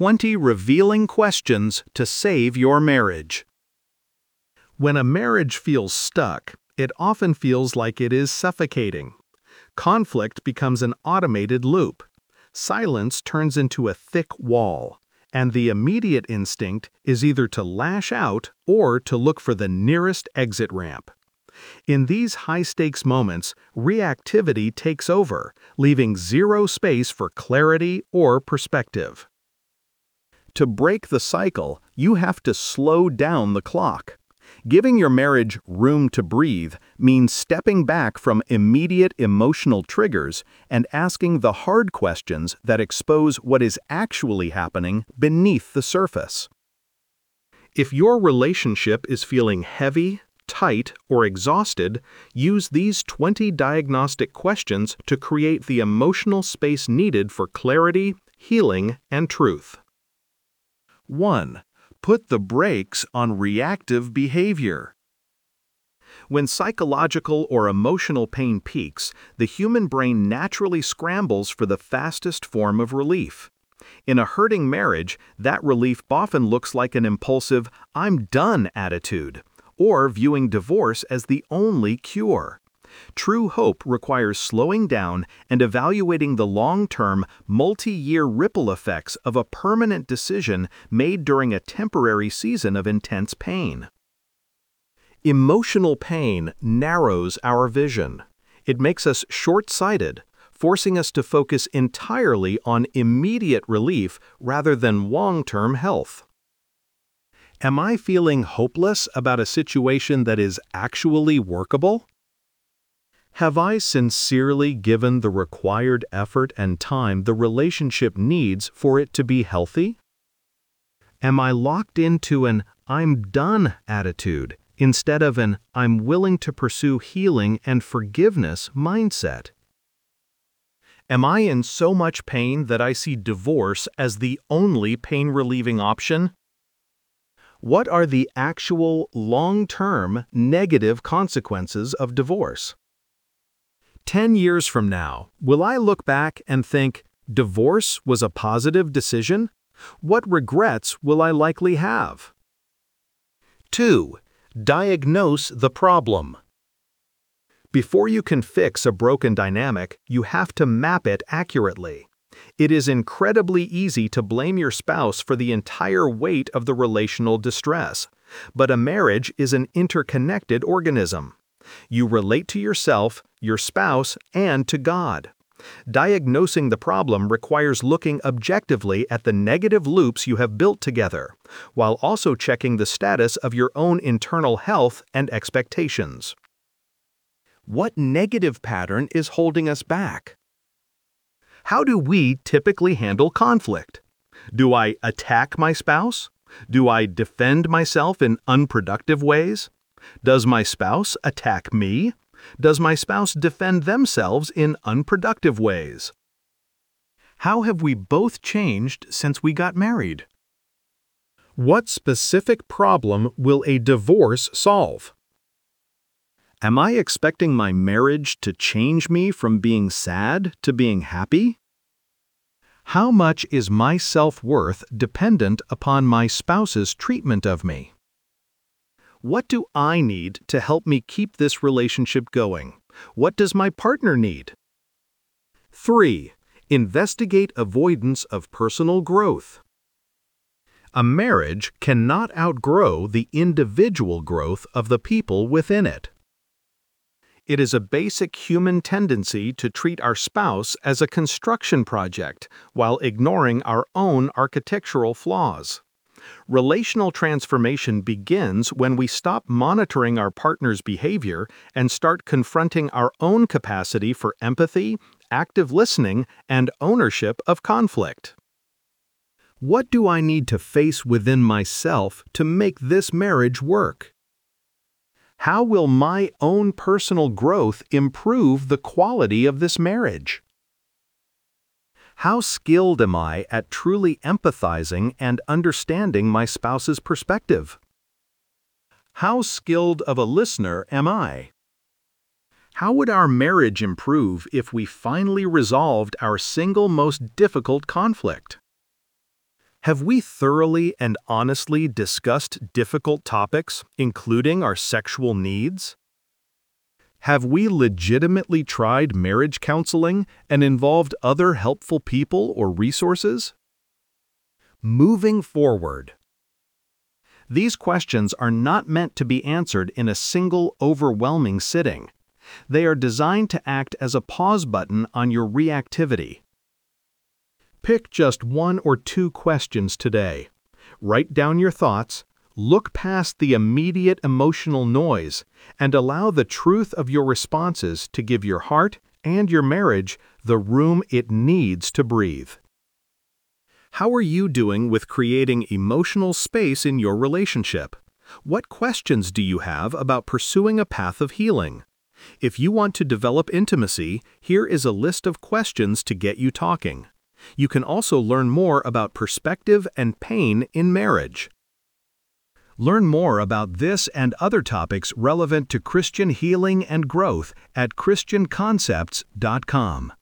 20 revealing questions to save your marriage. When a marriage feels stuck, it often feels like it is suffocating. Conflict becomes an automated loop. Silence turns into a thick wall, and the immediate instinct is either to lash out or to look for the nearest exit ramp. In these high-stakes moments, reactivity takes over, leaving zero space for clarity or perspective. To break the cycle, you have to slow down the clock. Giving your marriage room to breathe means stepping back from immediate emotional triggers and asking the hard questions that expose what is actually happening beneath the surface. If your relationship is feeling heavy, tight, or exhausted, use these 20 diagnostic questions to create the emotional space needed for clarity, healing, and truth. 1. Put the brakes on reactive behavior. When psychological or emotional pain peaks, the human brain naturally scrambles for the fastest form of relief. In a hurting marriage, that relief often looks like an impulsive, "I'm done" attitude, or viewing divorce as the only cure. True hope requires slowing down and evaluating the long-term, multi-year ripple effects of a permanent decision made during a temporary season of intense pain. Emotional pain narrows our vision. It makes us short-sighted, forcing us to focus entirely on immediate relief rather than long-term health. Am I feeling hopeless about a situation that is actually workable? Have I sincerely given the required effort and time the relationship needs for it to be healthy? Am I locked into an "I'm done" attitude instead of an "I'm willing to pursue healing and forgiveness" mindset? Am I in so much pain that I see divorce as the only pain-relieving option? What are the actual long-term negative consequences of divorce? 10 years from now, will I look back and think, divorce was a positive decision? What regrets will I likely have? 2. Diagnose the problem. Before you can fix a broken dynamic, you have to map it accurately. It is incredibly easy to blame your spouse for the entire weight of the relational distress, but a marriage is an interconnected organism. You relate to yourself, your spouse, and to God. Diagnosing the problem requires looking objectively at the negative loops you have built together, while also checking the status of your own internal health and expectations. What negative pattern is holding us back? How do we typically handle conflict? Do I attack my spouse? Do I defend myself in unproductive ways? Does my spouse attack me? Does my spouse defend themselves in unproductive ways? How have we both changed since we got married? What specific problem will a divorce solve? Am I expecting my marriage to change me from being sad to being happy? How much is my self-worth dependent upon my spouse's treatment of me? What do I need to help me keep this relationship going? What does my partner need? 3. Investigate avoidance of personal growth. A marriage cannot outgrow the individual growth of the people within it. It is a basic human tendency to treat our spouse as a construction project while ignoring our own architectural flaws. Relational transformation begins when we stop monitoring our partner's behavior and start confronting our own capacity for empathy, active listening, and ownership of conflict. What do I need to face within myself to make this marriage work? How will my own personal growth improve the quality of this marriage? How skilled am I at truly empathizing and understanding my spouse's perspective? How skilled of a listener am I? How would our marriage improve if we finally resolved our single most difficult conflict? Have we thoroughly and honestly discussed difficult topics, including our sexual needs? Have we legitimately tried marriage counseling and involved other helpful people or resources? Moving forward. These questions are not meant to be answered in a single, overwhelming sitting. They are designed to act as a pause button on your reactivity. Pick just 1 or 2 questions today. Write down your thoughts, look past the immediate emotional noise, and allow the truth of your responses to give your heart and your marriage the room it needs to breathe. How are you doing with creating emotional space in your relationship? What questions do you have about pursuing a path of healing? If you want to develop intimacy, here is a list of questions to get you talking. You can also learn more about perspective and pain in marriage. Learn more about this and other topics relevant to Christian healing and growth at ChristianConcepts.com.